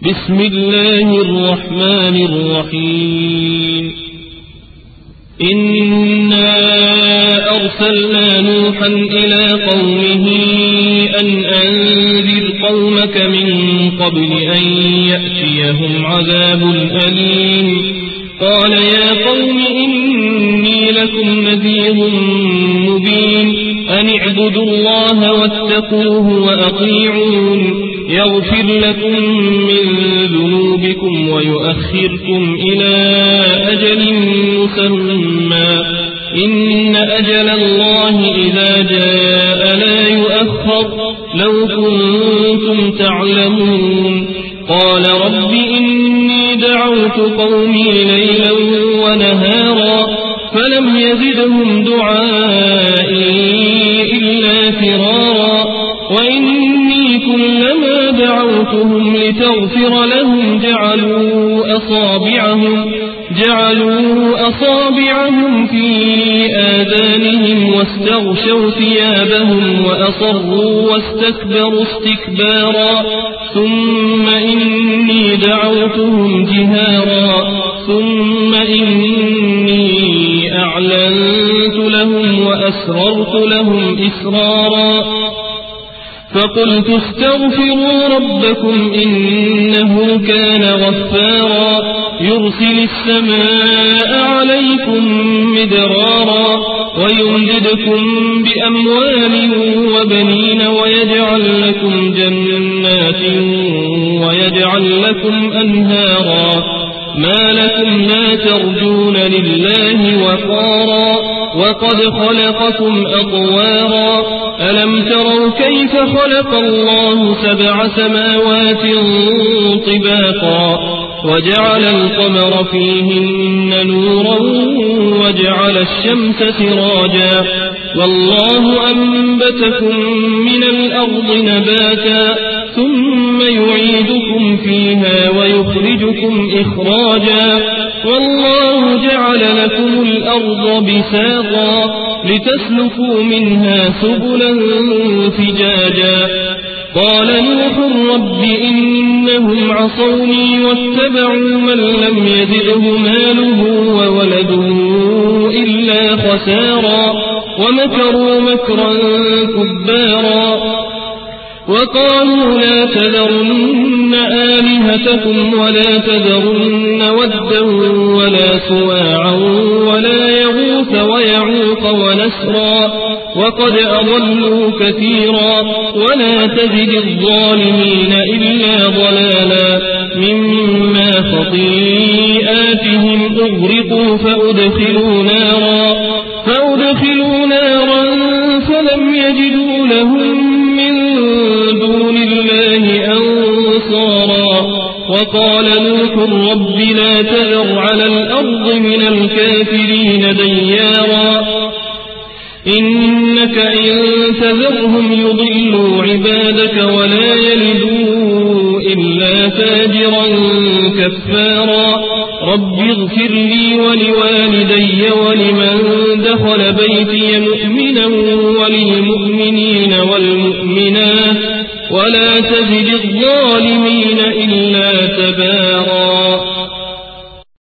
بسم الله الرحمن الرحيم إنا أرسلنا نوحا إلى قومه أن أنذر قومك من قبل أن يأتيهم عذاب أليم قال يا قوم إني لكم نذير مبين أن اعبدوا الله واتقوه وأطيعون يغفر لكم من ذنوبكم ويؤخركم إلى أجل مسمى إن أجل الله إذا جاء لا يؤخر لو كنتم تعلمون قال رب إني دعوت قومي ليلا ونهارا فلم يزدهم دعائي إلا فرارا وإني كلما دعوتهم لتغفر لهم جعلوا أصابعهم في آذانهم واستغشوا ثيابهم وأصروا واستكبروا استكبارا ثم إني دعوتهم جهارا ثم إني أعلنت لهم وأسررت لهم إسرارا فقلت استغفروا ربكم إنه كان غفارا يرسل السماء عليكم مدرارا ويمددكم بأموال وبنين ويجعل لكم جنات ويجعل لكم أنهارا ما لكم لا ترجون لله وقارا وقد خلقكم أطوارا ألم تروا كيف خلق الله 7 سماوات طباقا وجعل القمر فيهن نورا وجعل الشمس سراجا والله أنبتكم من الأرض نباتا ثم يعيدكم فيها ويخرجكم إخراجا والله جعل لكم الأرض بساطا لتسلكوا منها سبلا فجاجا قال نوح رب إنهم عصوني واتبعوا من لم يزده ماله وولده إلا خسارا ومكروا مكرا كبارا وقالوا لا تذرن آلهتكم ولا تذرن ودا ولا سواعا ولا يغوث ويعوق ونسرا وقد أضلوا كثيرا ولا تزد الظالمين إلا ضلالا مما خطيئاتهم أغرقوا فأدخلوا نارا فلم يجدوا لهم من دون الله أنصارا وقال نوح رب لا تذر على الأرض من الكافرين ديارا إنك إن تذرهم يضلوا عبادك ولا يلدوا إلا فاجرا كفارا رب اغفر لي ولوالدي ولمن دخل بيتي مؤمنا وللمؤمنين والمؤمنات ولا تزد الظالمين إلا تبارا